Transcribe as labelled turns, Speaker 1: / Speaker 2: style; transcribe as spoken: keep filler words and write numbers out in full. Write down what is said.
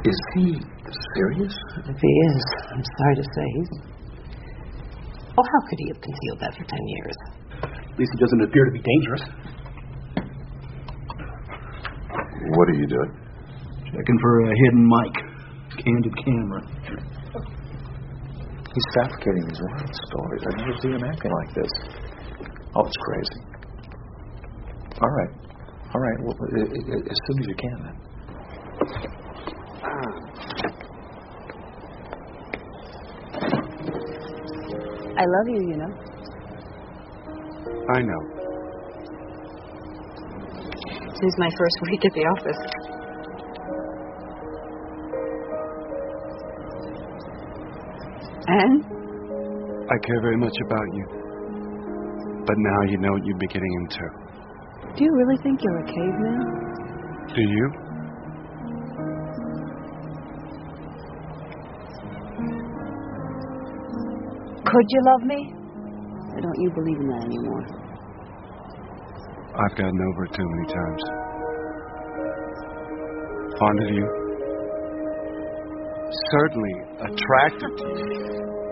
Speaker 1: Is he serious?
Speaker 2: If he is, I'm sorry to say. He's... Oh, how could he have concealed that for ten years?
Speaker 3: At least he doesn't appear to be dangerous.
Speaker 1: What are you doing?
Speaker 3: Checking for a hidden mic. Candid camera.
Speaker 1: He's fabricating these wild stories. I've never seen him acting like this. Oh, it's crazy. All right. All right. Well, as soon as you can, then.
Speaker 4: I love you, you know.
Speaker 5: I know.
Speaker 4: Since my first week at the office. And?
Speaker 5: I care very much about you. But now you know what you'd be getting into.
Speaker 4: Do you really think you're a caveman?
Speaker 5: Do you?
Speaker 4: Could you love me? Or don't you believe in that anymore?
Speaker 5: I've gotten over it too many times. Fond of you. Certainly attracted to you.